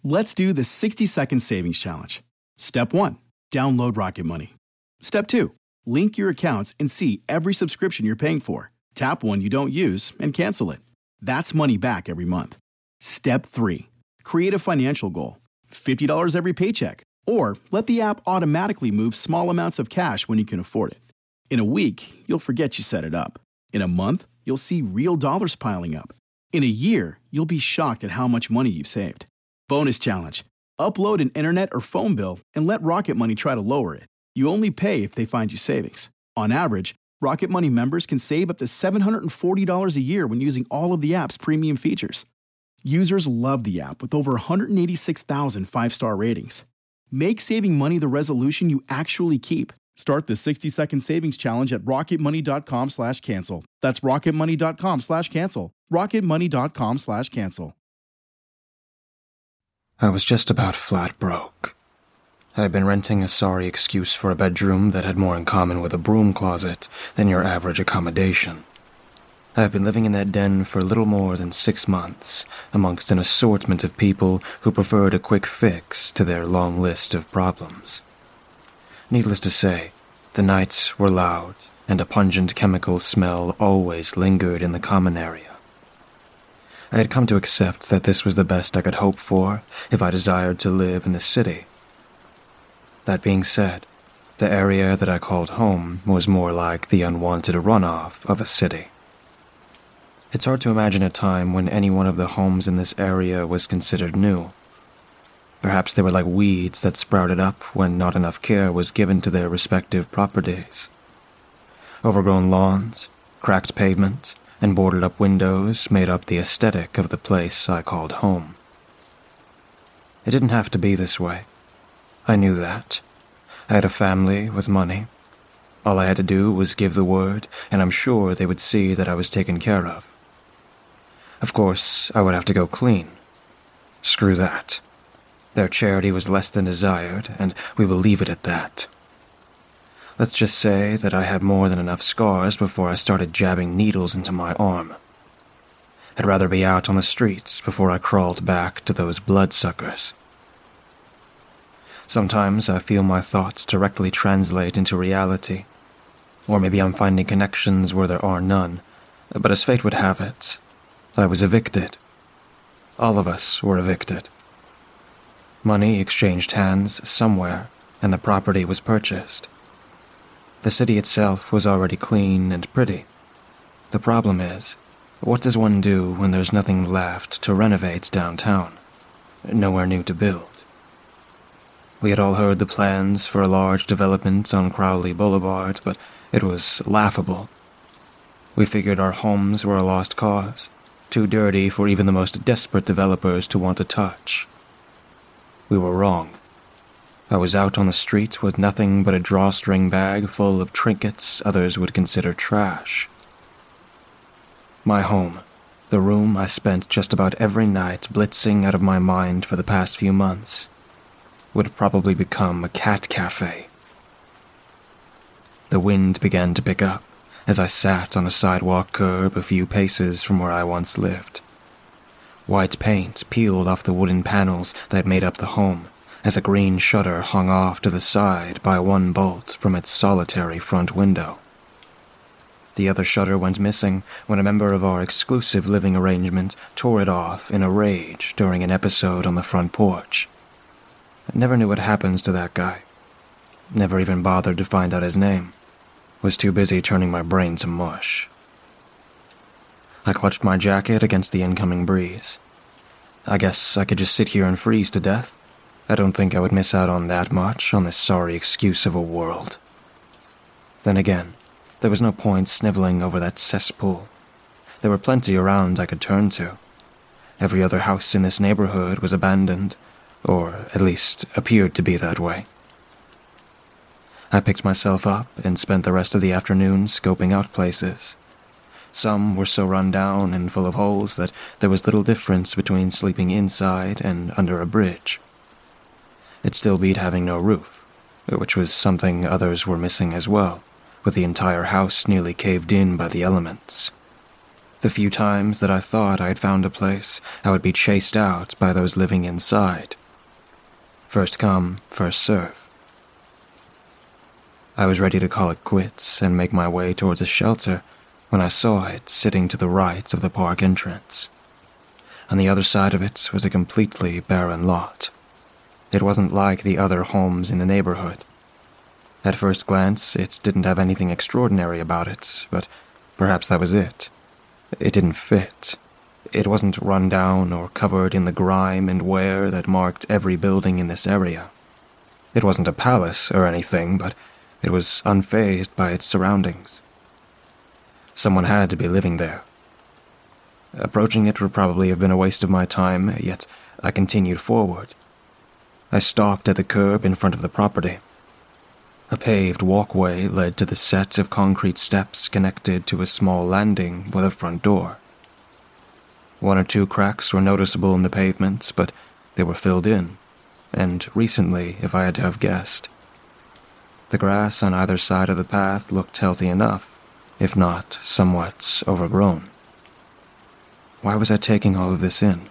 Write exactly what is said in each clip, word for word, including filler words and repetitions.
Let's do the sixty second savings challenge. Step one, download Rocket Money. Step two, link your accounts and see every subscription you're paying for. Tap one you don't use and cancel it. That's money back every month. Step three, create a financial goal. fifty dollars every paycheck. Or let the app automatically move small amounts of cash when you can afford it. In a week, you'll forget you set it up. In a month, you'll see real dollars piling up. In a year, you'll be shocked at how much money you've saved. Bonus challenge. Upload an internet or phone bill and let Rocket Money try to lower it. You only pay if they find you savings. On average, Rocket Money members can save up to seven hundred forty dollars a year when using all of the app's premium features. Users love the app with over one hundred eighty-six thousand five-star ratings. Make saving money the resolution you actually keep. Start the sixty second savings challenge at rocketmoney.com slash cancel. That's rocketmoney.com slash cancel. rocketmoney.com slash cancel. I was just about flat broke. I had been renting a sorry excuse for a bedroom that had more in common with a broom closet than your average accommodation. I had been living in that den for little more than six months, amongst an assortment of people who preferred a quick fix to their long list of problems. Needless to say, the nights were loud, and a pungent chemical smell always lingered in the common area. I had come to accept that this was the best I could hope for if I desired to live in the city. That being said, the area that I called home was more like the unwanted runoff of a city. It's hard to imagine a time when any one of the homes in this area was considered new. Perhaps they were like weeds that sprouted up when not enough care was given to their respective properties. Overgrown lawns, cracked pavement, and boarded-up windows made up the aesthetic of the place I called home. It didn't have to be this way. I knew that. I had a family with money. All I had to do was give the word, and I'm sure they would see that I was taken care of. Of course, I would have to go clean. Screw that. Their charity was less than desired, and we will leave it at that. Let's just say that I had more than enough scars before I started jabbing needles into my arm. I'd rather be out on the streets before I crawled back to those bloodsuckers. Sometimes I feel my thoughts directly translate into reality, or maybe I'm finding connections where there are none, but as fate would have it, I was evicted. All of us were evicted. Money exchanged hands somewhere, and the property was purchased. The city itself was already clean and pretty. The problem is, what does one do when there's nothing left to renovate downtown? Nowhere new to build. We had all heard the plans for a large development on Crowley Boulevard, but it was laughable. We figured our homes were a lost cause, too dirty for even the most desperate developers to want to touch. We were wrong. I was out on the street with nothing but a drawstring bag full of trinkets others would consider trash. My home, the room I spent just about every night blitzing out of my mind for the past few months, would probably become a cat cafe. The wind began to pick up as I sat on a sidewalk curb a few paces from where I once lived. White paint peeled off the wooden panels that made up the home as a green shutter hung off to the side by one bolt from its solitary front window. The other shutter went missing when a member of our exclusive living arrangement tore it off in a rage during an episode on the front porch. I never knew what happens to that guy. Never even bothered to find out his name. Was too busy turning my brain to mush. I clutched my jacket against the incoming breeze. I guess I could just sit here and freeze to death. I don't think I would miss out on that much on this sorry excuse of a world. Then again, there was no point sniveling over that cesspool. There were plenty around I could turn to. Every other house in this neighborhood was abandoned, or at least appeared to be that way. I picked myself up and spent the rest of the afternoon scoping out places. Some were so run down and full of holes that there was little difference between sleeping inside and under a bridge. It still beat having no roof, which was something others were missing as well, with the entire house nearly caved in by the elements. The few times that I thought I had found a place, I would be chased out by those living inside. First come, first serve. I was ready to call it quits and make my way towards a shelter when I saw it sitting to the right of the park entrance. On the other side of it was a completely barren lot. It wasn't like the other homes in the neighborhood. At first glance, it didn't have anything extraordinary about it, but perhaps that was it. It didn't fit. It wasn't run down or covered in the grime and wear that marked every building in this area. It wasn't a palace or anything, but it was unfazed by its surroundings. Someone had to be living there. Approaching it would probably have been a waste of my time, yet I continued forward. I stopped at the curb in front of the property. A paved walkway led to the set of concrete steps connected to a small landing with a front door. One or two cracks were noticeable in the pavement, but they were filled in, and recently, if I had to have guessed. The grass on either side of the path looked healthy enough, if not somewhat overgrown. Why was I taking all of this in?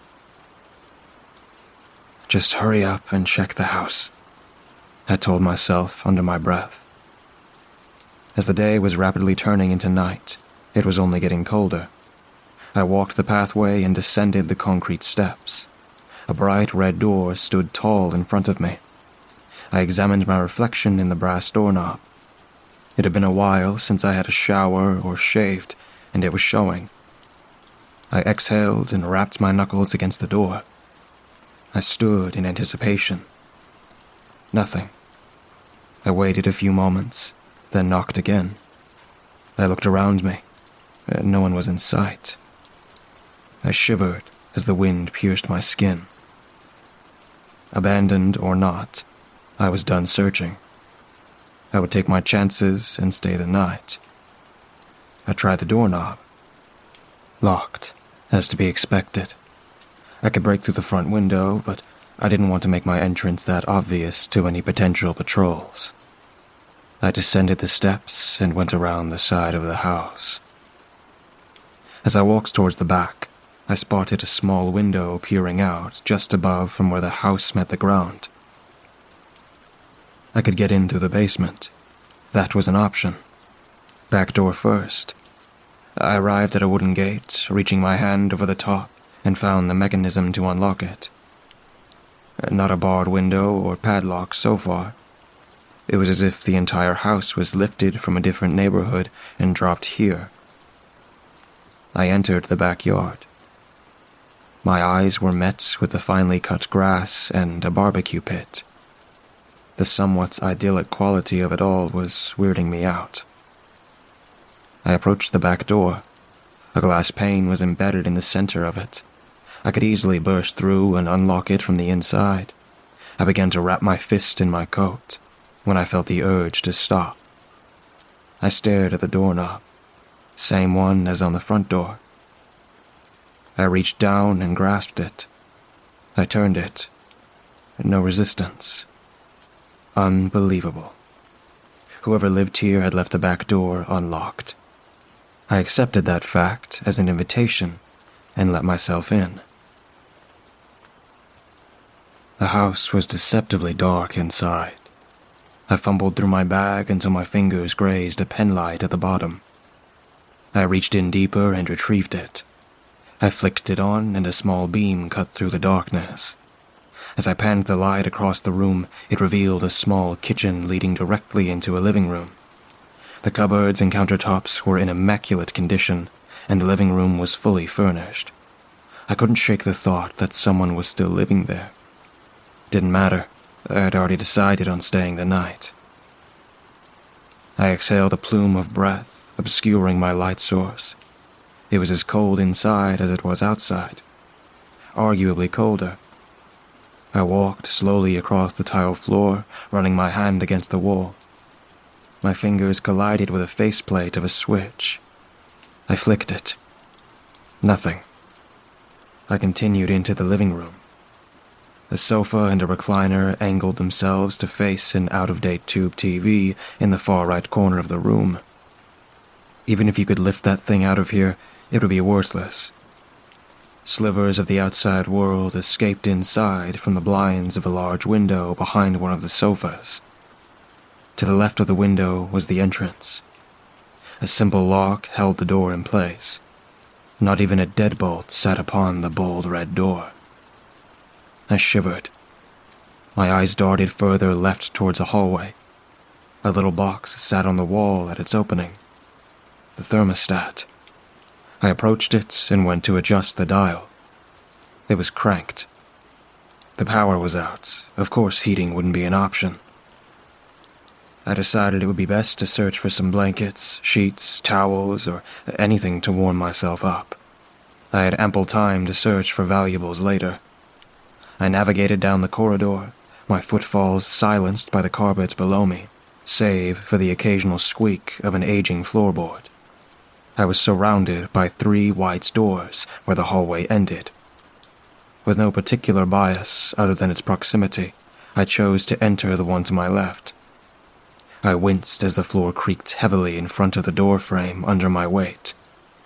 Just hurry up and check the house, I told myself under my breath. As the day was rapidly turning into night, it was only getting colder. I walked the pathway and descended the concrete steps. A bright red door stood tall in front of me. I examined my reflection in the brass doorknob. It had been a while since I had a shower or shaved, and it was showing. I exhaled and rapped my knuckles against the door. I stood in anticipation. Nothing. I waited a few moments, then knocked again. I looked around me. No one was in sight. I shivered as the wind pierced my skin. Abandoned or not, I was done searching. I would take my chances and stay the night. I tried the doorknob. Locked, as to be expected. I could break through the front window, but I didn't want to make my entrance that obvious to any potential patrols. I descended the steps and went around the side of the house. As I walked towards the back, I spotted a small window peering out just above from where the house met the ground. I could get in through the basement. That was an option. Back door first. I arrived at a wooden gate, reaching my hand over the top, and found the mechanism to unlock it. Not a barred window or padlock so far. It was as if the entire house was lifted from a different neighborhood and dropped here. I entered the backyard. My eyes were met with the finely cut grass and a barbecue pit. The somewhat idyllic quality of it all was weirding me out. I approached the back door. A glass pane was embedded in the center of it. I could easily burst through and unlock it from the inside. I began to wrap my fist in my coat when I felt the urge to stop. I stared at the doorknob, same one as on the front door. I reached down and grasped it. I turned it. No resistance. Unbelievable. Whoever lived here had left the back door unlocked. I accepted that fact as an invitation and let myself in. The house was deceptively dark inside. I fumbled through my bag until my fingers grazed a penlight at the bottom. I reached in deeper and retrieved it. I flicked it on and a small beam cut through the darkness. As I panned the light across the room, it revealed a small kitchen leading directly into a living room. The cupboards and countertops were in immaculate condition, and the living room was fully furnished. I couldn't shake the thought that someone was still living there. Didn't matter. I had already decided on staying the night. I exhaled a plume of breath, obscuring my light source. It was as cold inside as it was outside. Arguably colder. I walked slowly across the tile floor, running my hand against the wall. My fingers collided with a faceplate of a switch. I flicked it. Nothing. I continued into the living room. A sofa and a recliner angled themselves to face an out-of-date tube T V in the far right corner of the room. Even if you could lift that thing out of here, it would be worthless. Slivers of the outside world escaped inside from the blinds of a large window behind one of the sofas. To the left of the window was the entrance. A simple lock held the door in place. Not even a deadbolt sat upon the bold red door. I shivered. My eyes darted further left towards a hallway. A little box sat on the wall at its opening. The thermostat. I approached it and went to adjust the dial. It was cranked. The power was out. Of course, heating wouldn't be an option. I decided it would be best to search for some blankets, sheets, towels, or anything to warm myself up. I had ample time to search for valuables later. I navigated down the corridor, my footfalls silenced by the carpets below me, save for the occasional squeak of an aging floorboard. I was surrounded by three white doors where the hallway ended. With no particular bias other than its proximity, I chose to enter the one to my left. I winced as the floor creaked heavily in front of the door frame under my weight.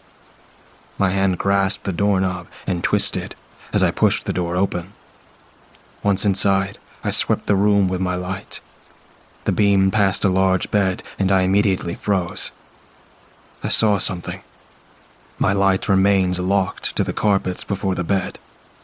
My hand grasped the doorknob and twisted as I pushed the door open. Once inside, I swept the room with my light. The beam passed a large bed, and I immediately froze. I saw something. My light remained locked to the carpets before the bed.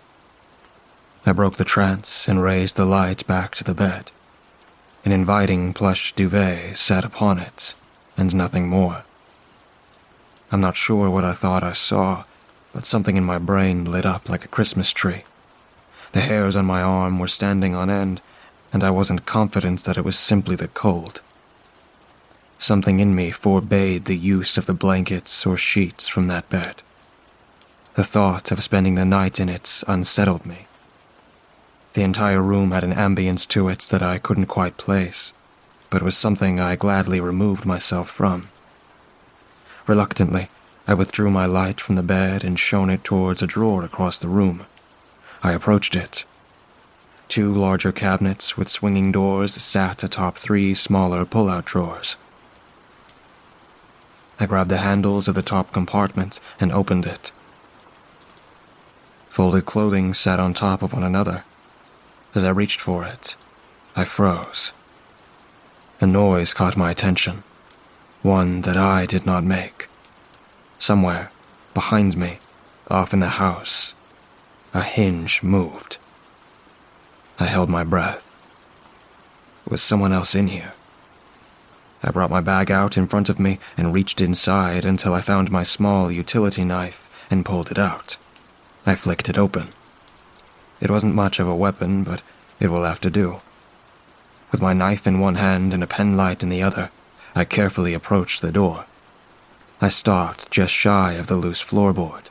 I broke the trance and raised the light back to the bed. An inviting plush duvet sat upon it, and nothing more. I'm not sure what I thought I saw, but something in my brain lit up like a Christmas tree. The hairs on my arm were standing on end, and I wasn't confident that it was simply the cold. Something in me forbade the use of the blankets or sheets from that bed. The thought of spending the night in it unsettled me. The entire room had an ambience to it that I couldn't quite place, but was something I gladly removed myself from. Reluctantly, I withdrew my light from the bed and shone it towards a drawer across the room. I approached it. Two larger cabinets with swinging doors sat atop three smaller pull-out drawers. I grabbed the handles of the top compartment and opened it. Folded clothing sat on top of one another. As I reached for it, I froze. A noise caught my attention, one that I did not make. Somewhere, behind me, off in the house, a hinge moved. I held my breath. Was someone else in here? I brought my bag out in front of me and reached inside until I found my small utility knife and pulled it out. I flicked it open. It wasn't much of a weapon, but it will have to do. With my knife in one hand and a pen light in the other, I carefully approached the door. I stopped just shy of the loose floorboard.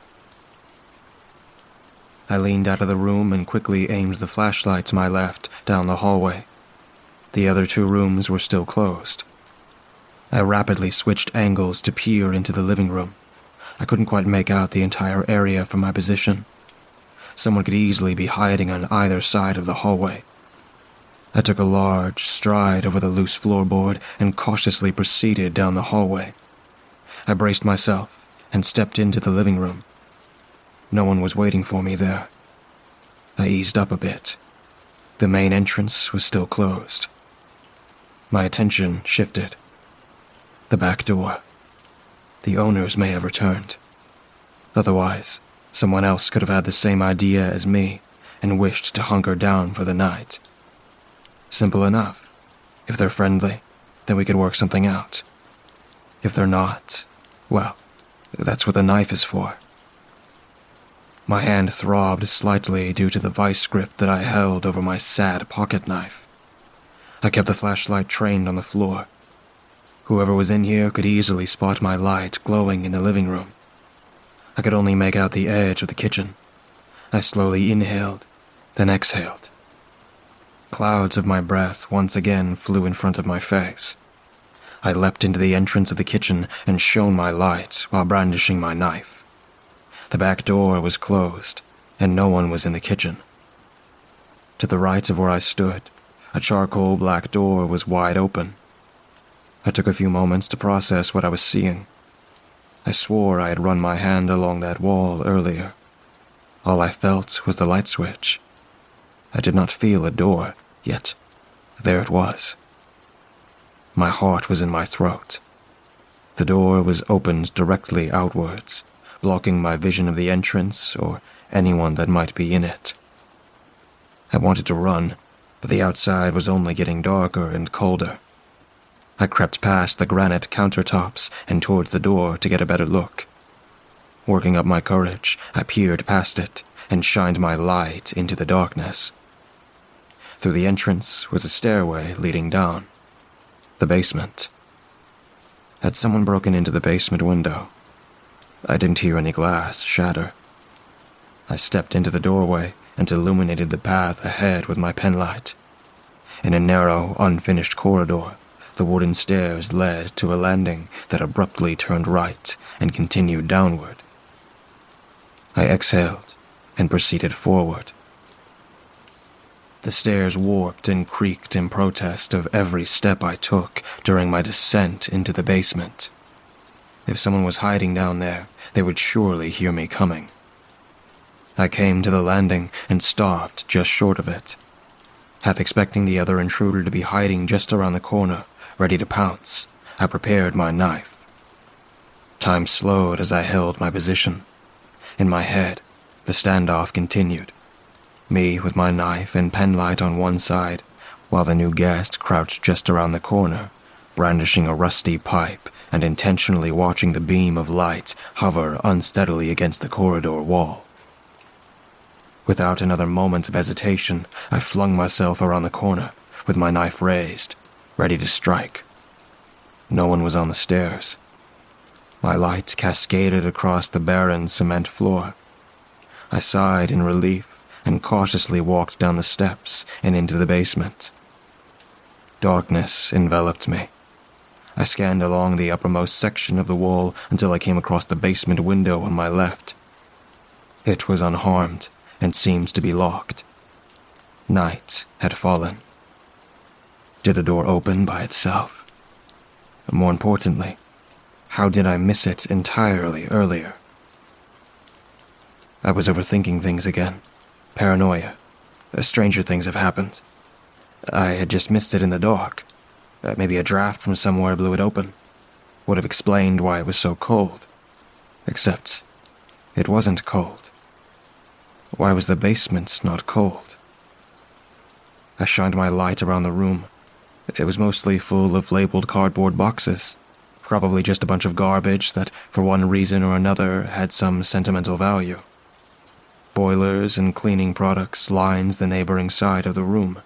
I leaned out of the room and quickly aimed the flashlight to my left down the hallway. The other two rooms were still closed. I rapidly switched angles to peer into the living room. I couldn't quite make out the entire area from my position. Someone could easily be hiding on either side of the hallway. I took a large stride over the loose floorboard and cautiously proceeded down the hallway. I braced myself and stepped into the living room. No one was waiting for me there. I eased up a bit. The main entrance was still closed. My attention shifted. The back door. The owners may have returned. Otherwise, someone else could have had the same idea as me and wished to hunker down for the night. Simple enough. If they're friendly, then we could work something out. If they're not, well, that's what the knife is for. My hand throbbed slightly due to the vice grip that I held over my sad pocket knife. I kept the flashlight trained on the floor. Whoever was in here could easily spot my light glowing in the living room. I could only make out the edge of the kitchen. I slowly inhaled, then exhaled. Clouds of my breath once again flew in front of my face. I leapt into the entrance of the kitchen and shone my light while brandishing my knife. The back door was closed, and no one was in the kitchen. To the right of where I stood, a charcoal black door was wide open. I took a few moments to process what I was seeing. I swore I had run my hand along that wall earlier. All I felt was the light switch. I did not feel a door, yet there it was. My heart was in my throat. The door was opened directly outwards, blocking my vision of the entrance or anyone that might be in it. I wanted to run, but the outside was only getting darker and colder. I crept past the granite countertops and towards the door to get a better look. Working up my courage, I peered past it and shined my light into the darkness. Through the entrance was a stairway leading down. The basement. Had someone broken into the basement window? I didn't hear any glass shatter. I stepped into the doorway and illuminated the path ahead with my penlight. In a narrow, unfinished corridor, the wooden stairs led to a landing that abruptly turned right and continued downward. I exhaled and proceeded forward. The stairs warped and creaked in protest of every step I took during my descent into the basement. If someone was hiding down there, they would surely hear me coming. I came to the landing and stopped just short of it, half expecting the other intruder to be hiding just around the corner, ready to pounce. I prepared my knife. Time slowed as I held my position. In my head, the standoff continued. Me with my knife and penlight on one side, while the new guest crouched just around the corner, brandishing a rusty pipe and intentionally watching the beam of light hover unsteadily against the corridor wall. Without another moment of hesitation, I flung myself around the corner, with my knife raised, ready to strike. No one was on the stairs. My light cascaded across the barren cement floor. I sighed in relief and cautiously walked down the steps and into the basement. Darkness enveloped me. I scanned along the uppermost section of the wall until I came across the basement window on my left. It was unharmed and seemed to be locked. Night had fallen. Did the door open by itself? More importantly, how did I miss it entirely earlier? I was overthinking things again. Paranoia. Stranger things have happened. I had just missed it in the dark. Maybe a draft from somewhere blew it open. Would have explained why it was so cold. Except, it wasn't cold. Why was the basement not cold? I shined my light around the room. It was mostly full of labeled cardboard boxes. Probably just a bunch of garbage that, for one reason or another, had some sentimental value. Boilers and cleaning products lined the neighboring side of the room.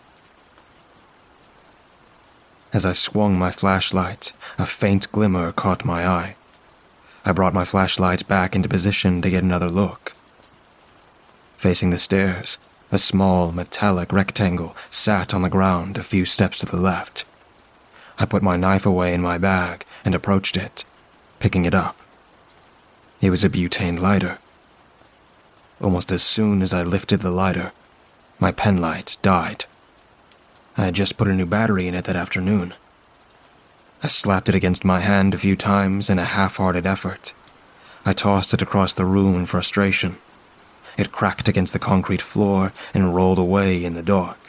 As I swung my flashlight, a faint glimmer caught my eye. I brought my flashlight back into position to get another look. Facing the stairs, a small metallic rectangle sat on the ground a few steps to the left. I put my knife away in my bag and approached it, picking it up. It was a butane lighter. Almost as soon as I lifted the lighter, my penlight died. I had just put a new battery in it that afternoon. I slapped it against my hand a few times in a half-hearted effort. I tossed it across the room in frustration. It cracked against the concrete floor and rolled away in the dark.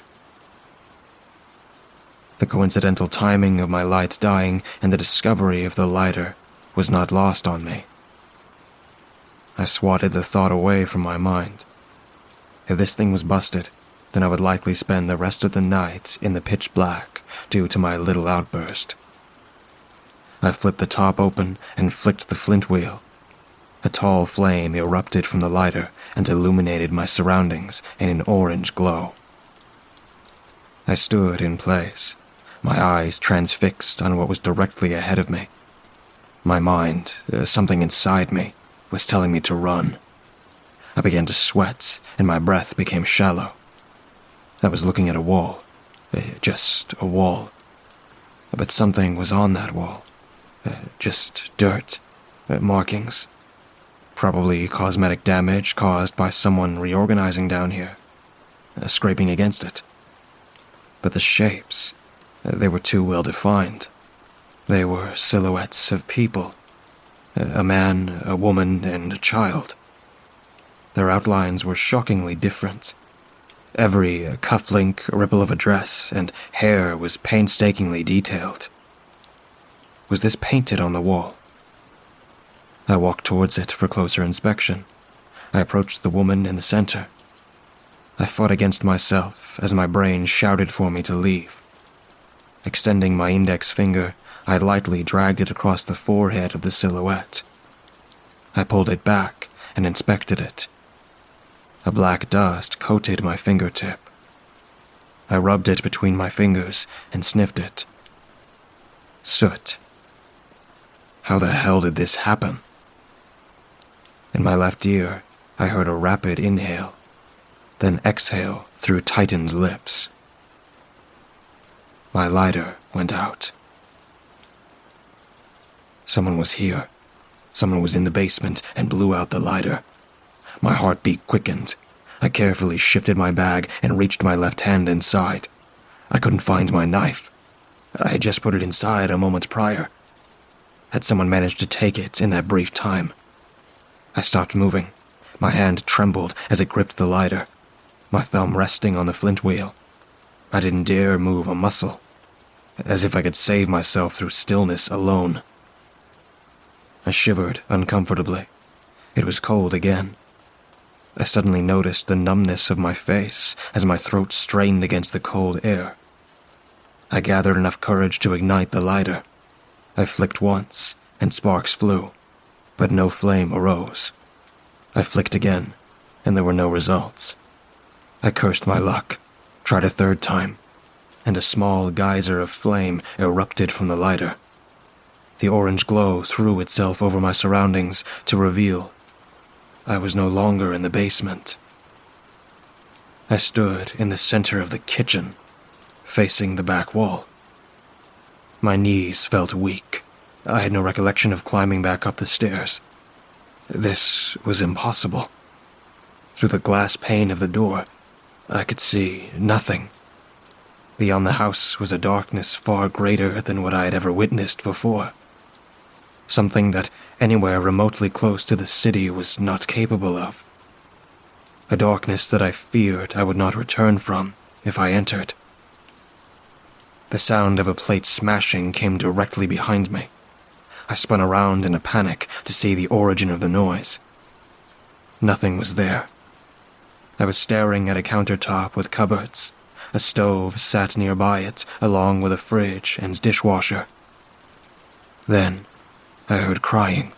The coincidental timing of my light dying and the discovery of the lighter was not lost on me. I swatted the thought away from my mind. If this thing was busted, then I would likely spend the rest of the night in the pitch black due to my little outburst. I flipped the top open and flicked the flint wheel. A tall flame erupted from the lighter and illuminated my surroundings in an orange glow. I stood in place, my eyes transfixed on what was directly ahead of me. My mind, uh, something inside me, was telling me to run. I began to sweat, and my breath became shallow. I was looking at a wall, uh, just a wall. But something was on that wall. Uh, just dirt, uh, markings. Probably cosmetic damage caused by someone reorganizing down here, uh, scraping against it. But the shapes, uh, they were too well defined. They were silhouettes of people. A man, a woman, and a child. Their outlines were shockingly different. Every cufflink, ripple of a dress, and hair was painstakingly detailed. Was this painted on the wall? I walked towards it for closer inspection. I approached the woman in the center. I fought against myself as my brain shouted for me to leave. Extending my index finger, I lightly dragged it across the forehead of the silhouette. I pulled it back and inspected it. A black dust coated my fingertip. I rubbed it between my fingers and sniffed it. Soot. How the hell did this happen? In my left ear, I heard a rapid inhale, then exhale through tightened lips. My lighter went out. Someone was here. Someone was in the basement and blew out the lighter. My heartbeat quickened. I carefully shifted my bag and reached my left hand inside. I couldn't find my knife. I had just put it inside a moment prior. Had someone managed to take it in that brief time? I stopped moving. My hand trembled as it gripped the lighter, my thumb resting on the flint wheel. I didn't dare move a muscle, as if I could save myself through stillness alone. I shivered uncomfortably. It was cold again. I suddenly noticed the numbness of my face as my throat strained against the cold air. I gathered enough courage to ignite the lighter. I flicked once, and sparks flew, but no flame arose. I flicked again, and there were no results. I cursed my luck, tried a third time, and a small geyser of flame erupted from the lighter. The orange glow threw itself over my surroundings to reveal I was no longer in the basement. I stood in the center of the kitchen, facing the back wall. My knees felt weak. I had no recollection of climbing back up the stairs. This was impossible. Through the glass pane of the door, I could see nothing. Beyond the house was a darkness far greater than what I had ever witnessed before. Something that anywhere remotely close to the city was not capable of. A darkness that I feared I would not return from if I entered. The sound of a plate smashing came directly behind me. I spun around in a panic to see the origin of the noise. Nothing was there. I was staring at a countertop with cupboards. A stove sat nearby it, along with a fridge and dishwasher. Then, I heard crying.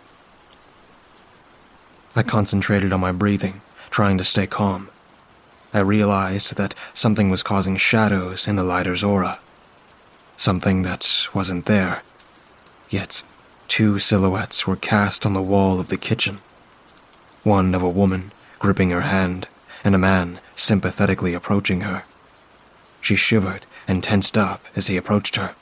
I concentrated on my breathing, trying to stay calm. I realized that something was causing shadows in the lighter's aura. Something that wasn't there. Yet, two silhouettes were cast on the wall of the kitchen. One of a woman, gripping her hand, and a man sympathetically approaching her. She shivered and tensed up as he approached her.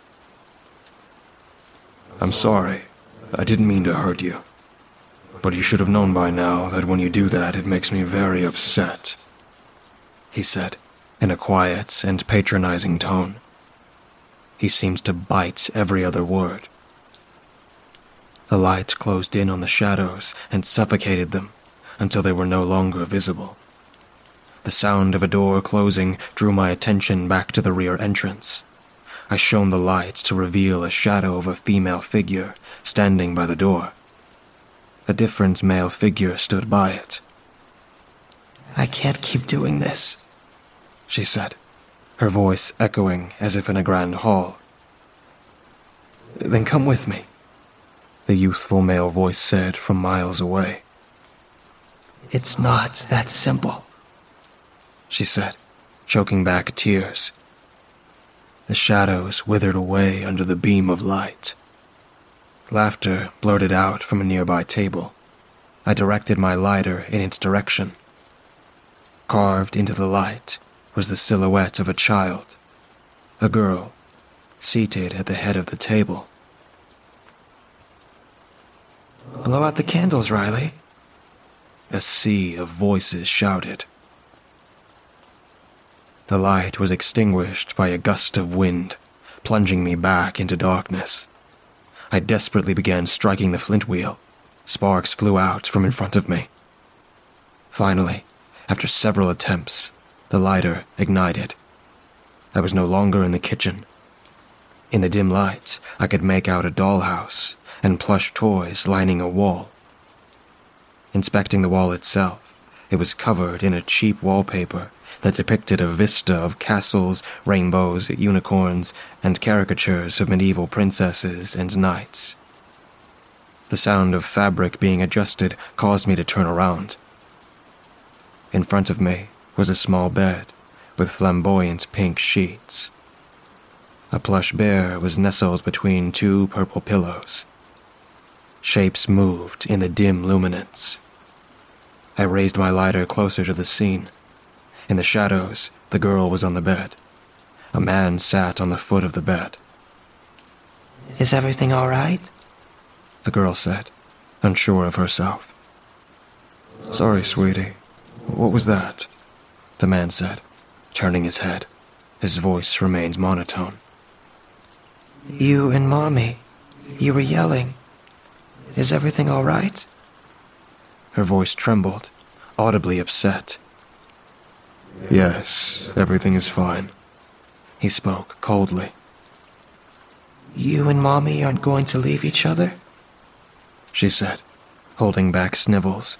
"I'm sorry. I didn't mean to hurt you. But you should have known by now that when you do that, it makes me very upset," he said, in a quiet and patronizing tone. He seemed to bite every other word. The light closed in on the shadows and suffocated them until they were no longer visible. The sound of a door closing drew my attention back to the rear entrance. I shone the light to reveal a shadow of a female figure standing by the door. A different male figure stood by it. "I can't keep doing this," she said, her voice echoing as if in a grand hall. "Then come with me," the youthful male voice said from miles away. "It's not that simple," she said, choking back tears. The shadows withered away under the beam of light. Laughter blurted out from a nearby table. I directed my lighter in its direction. Carved into the light was the silhouette of a child, a girl, seated at the head of the table. "Blow out the candles, Riley," a sea of voices shouted. The light was extinguished by a gust of wind, plunging me back into darkness. I desperately began striking the flint wheel. Sparks flew out from in front of me. Finally, after several attempts, the lighter ignited. I was no longer in the kitchen. In the dim light, I could make out a dollhouse and plush toys lining a wall. Inspecting the wall itself, it was covered in a cheap wallpaper that depicted a vista of castles, rainbows, unicorns, and caricatures of medieval princesses and knights. The sound of fabric being adjusted caused me to turn around. In front of me was a small bed with flamboyant pink sheets. A plush bear was nestled between two purple pillows. Shapes moved in the dim luminance. I raised my lighter closer to the scene. In the shadows, the girl was on the bed. A man sat on the foot of the bed. "Is everything all right?" The girl said, unsure of herself. "Sorry, sweetie. What was that?" The man said, turning his head. His voice remained monotone. "You and Mommy, you were yelling. Is everything all right?" Her voice trembled, audibly upset. "Yes, everything is fine," he spoke coldly. "You and Mommy aren't going to leave each other?" she said, holding back snivels.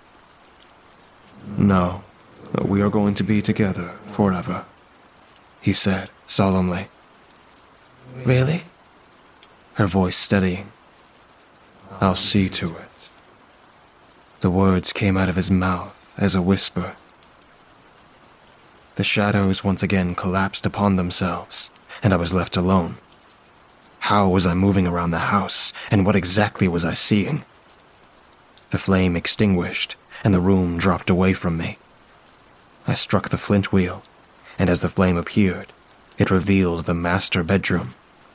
"No, we are going to be together forever," he said solemnly. "Really?" Her voice steadying. "I'll see to it." The words came out of his mouth as a whisper. The shadows once again collapsed upon themselves, and I was left alone. How was I moving around the house, and what exactly was I seeing? The flame extinguished, and the room dropped away from me. I struck the flint wheel, and as the flame appeared, it revealed the master bedroom.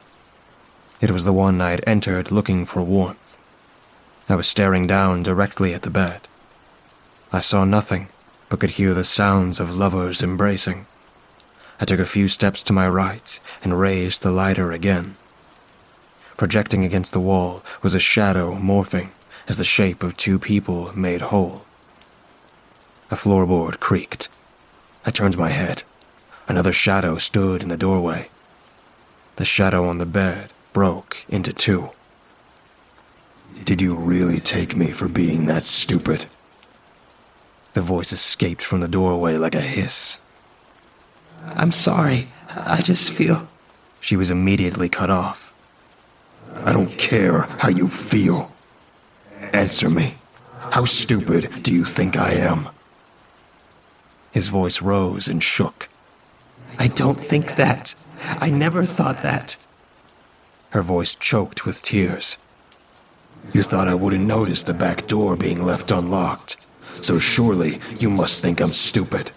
It was the one I had entered looking for warmth. I was staring down directly at the bed. I saw nothing, but could hear the sounds of lovers embracing. I took a few steps to my right and raised the lighter again. Projecting against the wall was a shadow morphing as the shape of two people made whole. A floorboard creaked. I turned my head. Another shadow stood in the doorway. The shadow on the bed broke into two. "Did you really take me for being that stupid?" The voice escaped from the doorway like a hiss. "I'm sorry. I just feel..." She was immediately cut off. "I don't care how you feel. Answer me. How stupid do you think I am?" His voice rose and shook. "I don't think that. I never thought that." Her voice choked with tears. "You thought I wouldn't notice the back door being left unlocked, so surely you must think I'm stupid."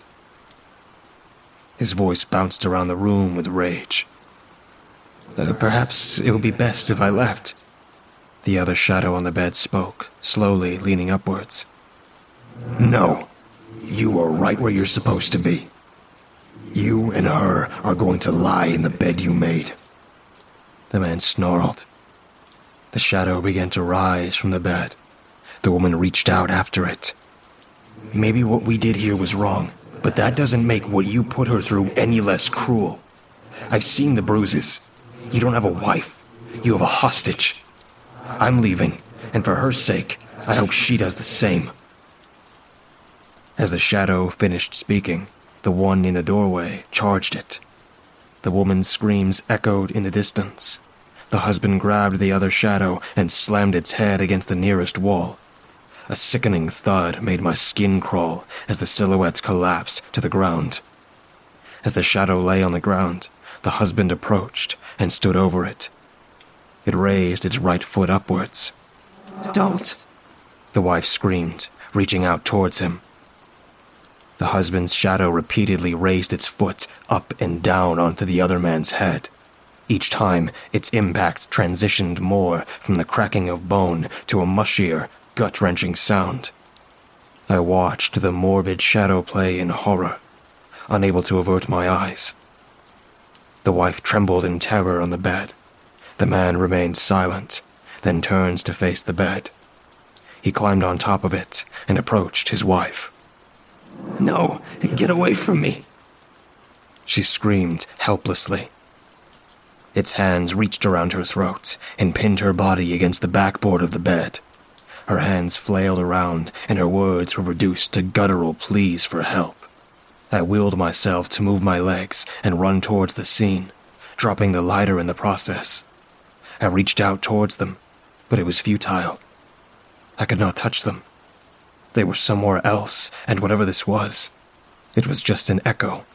His voice bounced around the room with rage. Uh, perhaps it would be best if I left." The other shadow on the bed spoke, slowly leaning upwards. "No, you are right where you're supposed to be. You and her are going to lie in the bed you made." The man snarled. The shadow began to rise from the bed. The woman reached out after it. "Maybe what we did here was wrong, but that doesn't make what you put her through any less cruel. I've seen the bruises. You don't have a wife. You have a hostage. I'm leaving, and for her sake, I hope she does the same." As the shadow finished speaking, the one in the doorway charged it. The woman's screams echoed in the distance. The husband grabbed the other shadow and slammed its head against the nearest wall. A sickening thud made my skin crawl as the silhouette collapsed to the ground. As the shadow lay on the ground, the husband approached and stood over it. It raised its right foot upwards. "Don't!" the wife screamed, reaching out towards him. The husband's shadow repeatedly raised its foot up and down onto the other man's head. Each time, its impact transitioned more from the cracking of bone to a mushier, gut-wrenching sound. I watched the morbid shadow play in horror, unable to avert my eyes. The wife trembled in terror on the bed. The man remained silent. then turned to face the bed. He climbed on top of it and approached his wife. "No, get away from me," she screamed helplessly. Its hands reached around her throat and pinned her body against the backboard of the bed. Her hands flailed around, and her words were reduced to guttural pleas for help. I willed myself to move my legs and run towards the scene, dropping the lighter in the process. I reached out towards them, but it was futile. I could not touch them. They were somewhere else, and whatever this was, it was just an echo.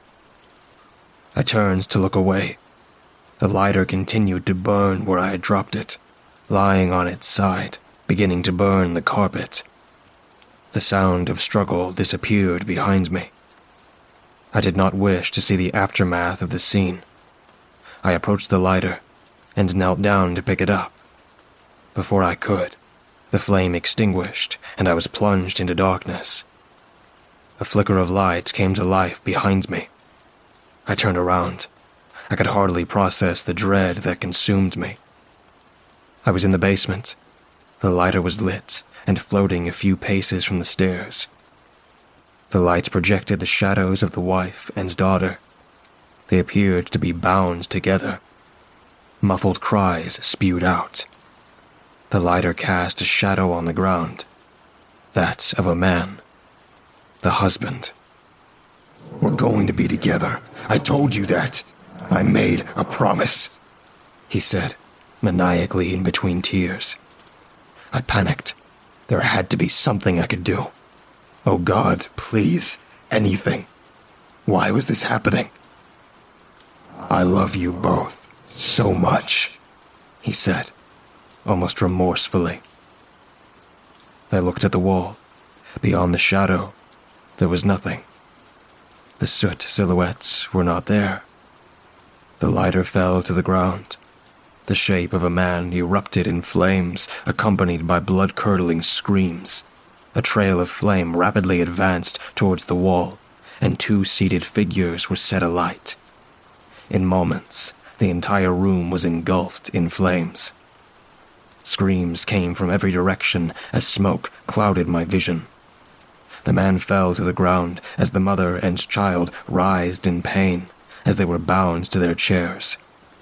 I turned to look away. The lighter continued to burn where I had dropped it, lying on its side, beginning to burn the carpet. The sound of struggle disappeared behind me. I did not wish to see the aftermath of the scene. I approached the lighter and knelt down to pick it up. Before I could, the flame extinguished and I was plunged into darkness. A flicker of light came to life behind me. I turned around. I could hardly process the dread that consumed me. I was in the basement. The lighter was lit and floating a few paces from the stairs. The light projected the shadows of the wife and daughter. They appeared to be bound together. Muffled cries spewed out. The lighter cast a shadow on the ground. That of a man. The husband. "We're going to be together. I told you that. I made a promise," he said, maniacally in between tears. I panicked. There had to be something I could do. "Oh God, please, anything. Why was this happening? I love you both so much," he said, almost remorsefully. I looked at the wall. Beyond the shadow, there was nothing. The soot silhouettes were not there. The lighter fell to the ground. The shape of a man erupted in flames, accompanied by blood-curdling screams. A trail of flame rapidly advanced towards the wall, and two seated figures were set alight. In moments, the entire room was engulfed in flames. Screams came from every direction as smoke clouded my vision. The man fell to the ground as the mother and child writhed in pain as they were bound to their chairs.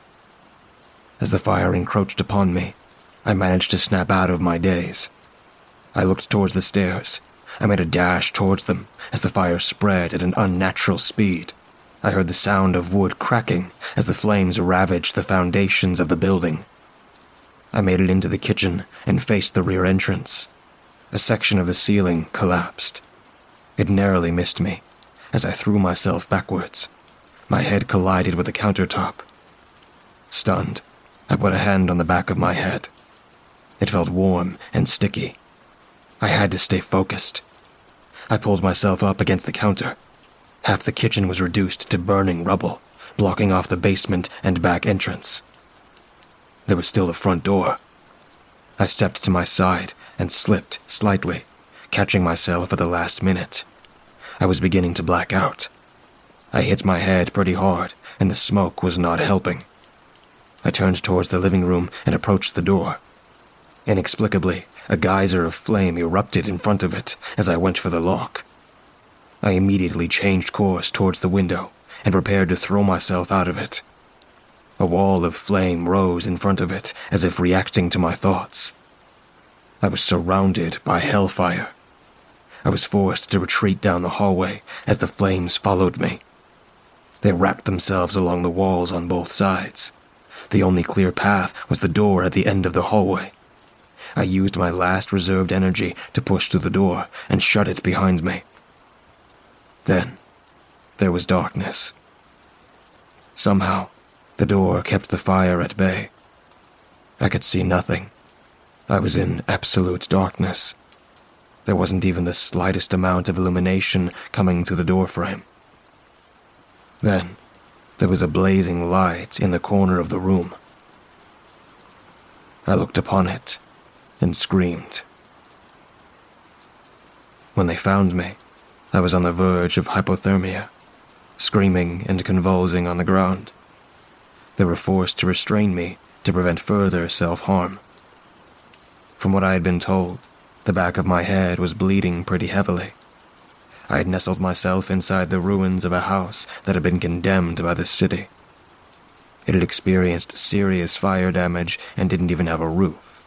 As the fire encroached upon me, I managed to snap out of my daze. I looked towards the stairs. I made a dash towards them as the fire spread at an unnatural speed. I heard the sound of wood cracking as the flames ravaged the foundations of the building. I made it into the kitchen and faced the rear entrance. A section of the ceiling collapsed. It narrowly missed me as I threw myself backwards. My head collided with the countertop. Stunned, I put a hand on the back of my head. It felt warm and sticky. I had to stay focused. I pulled myself up against the counter. Half the kitchen was reduced to burning rubble, blocking off the basement and back entrance. There was still the front door. I stepped to my side and slipped slightly, catching myself at the last minute. I was beginning to black out. I hit my head pretty hard, and the smoke was not helping. I turned towards the living room and approached the door. Inexplicably, a geyser of flame erupted in front of it as I went for the lock. I immediately changed course towards the window and prepared to throw myself out of it. A wall of flame rose in front of it as if reacting to my thoughts. I was surrounded by hellfire. I was forced to retreat down the hallway as the flames followed me. They wrapped themselves along the walls on both sides. The only clear path was the door at the end of the hallway. I used my last reserved energy to push through the door and shut it behind me. Then, there was darkness. Somehow, the door kept the fire at bay. I could see nothing. I was in absolute darkness. There wasn't even the slightest amount of illumination coming through the doorframe. Then, there was a blazing light in the corner of the room. I looked upon it and screamed. When they found me, I was on the verge of hypothermia, screaming and convulsing on the ground. They were forced to restrain me to prevent further self-harm. From what I had been told, the back of my head was bleeding pretty heavily. I had nestled myself inside the ruins of a house that had been condemned by the city. It had experienced serious fire damage and didn't even have a roof.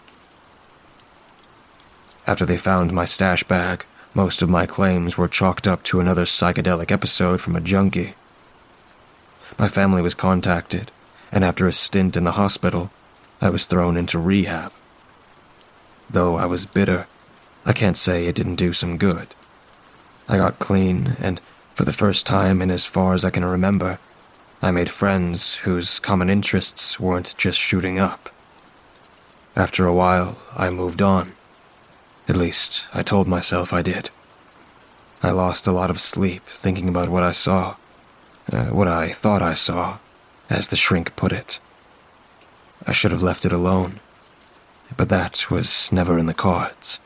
After they found my stash bag, most of my claims were chalked up to another psychedelic episode from a junkie. My family was contacted, and after a stint in the hospital, I was thrown into rehab. Though I was bitter, I can't say it didn't do some good. I got clean, and for the first time in as far as I can remember, I made friends whose common interests weren't just shooting up. After a while, I moved on. At least, I told myself I did. I lost a lot of sleep thinking about what I saw, uh, what I thought I saw, as the shrink put it. I should have left it alone, but that was never in the cards.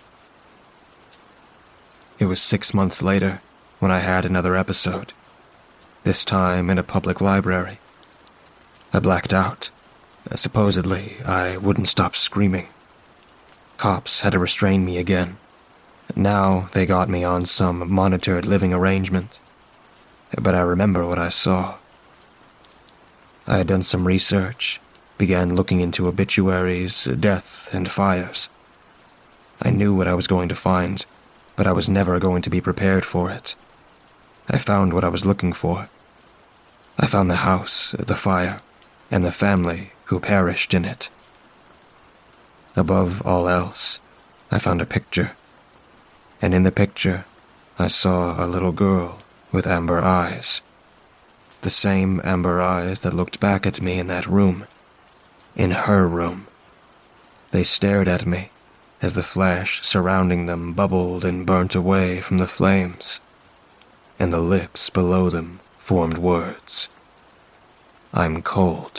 It was six months later when I had another episode, this time in a public library. I blacked out. Uh, supposedly, I wouldn't stop screaming. Cops had to restrain me again. Now they got me on some monitored living arrangement. But I remember what I saw. I had done some research, began looking into obituaries, death, and fires. I knew what I was going to find, but I was never going to be prepared for it. I found what I was looking for. I found the house, the fire, and the family who perished in it. Above all else, I found a picture. And in the picture, I saw a little girl with amber eyes. The same amber eyes that looked back at me in that room. In her room. They stared at me as the flesh surrounding them bubbled and burnt away from the flames, and the lips below them formed words. I'm cold.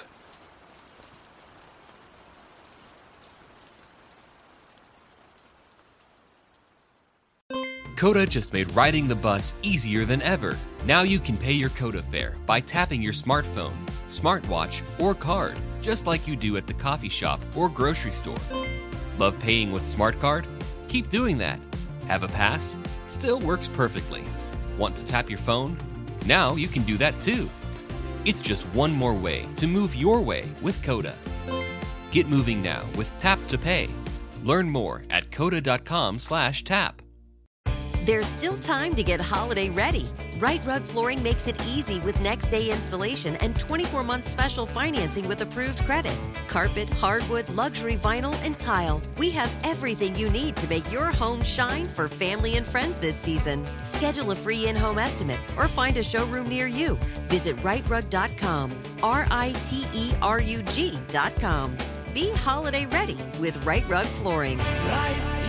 Coda just made riding the bus easier than ever. Now you can pay your Coda fare by tapping your smartphone, smartwatch, or card, just like you do at the coffee shop or grocery store. Love paying with Smart Card? Keep doing that. Have a pass? Still works perfectly. Want to tap your phone? Now you can do that too. It's just one more way to move your way with Coda. Get moving now with Tap to Pay. Learn more at coda.com slash tap. There's still time to get holiday ready. Right Rug Flooring makes it easy with next day installation and twenty-four month special financing with approved credit. Carpet, hardwood, luxury vinyl, and tile. We have everything you need to make your home shine for family and friends this season. Schedule a free in-home estimate or find a showroom near you. Visit right rug dot com, R I T E R U G dot com. Be holiday ready with Right Rug Flooring. Right